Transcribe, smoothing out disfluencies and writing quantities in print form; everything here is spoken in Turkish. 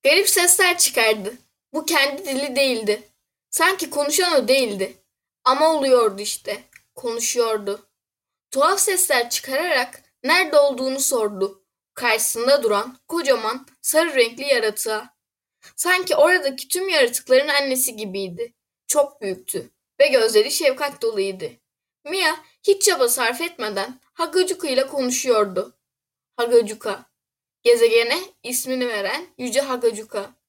Garip sesler çıkardı. Bu kendi dili değildi. Sanki konuşan o değildi. Ama oluyordu işte. Konuşuyordu. Tuhaf sesler çıkararak nerede olduğunu sordu. Karşısında duran kocaman sarı renkli yaratığa. Sanki oradaki tüm yaratıkların annesi gibiydi. Çok büyüktü ve gözleri şefkat doluydu. Mia hiç çaba sarf etmeden Hagacuka ile konuşuyordu. Hagacuka, gezegene ismini veren Yüce Hagacuka.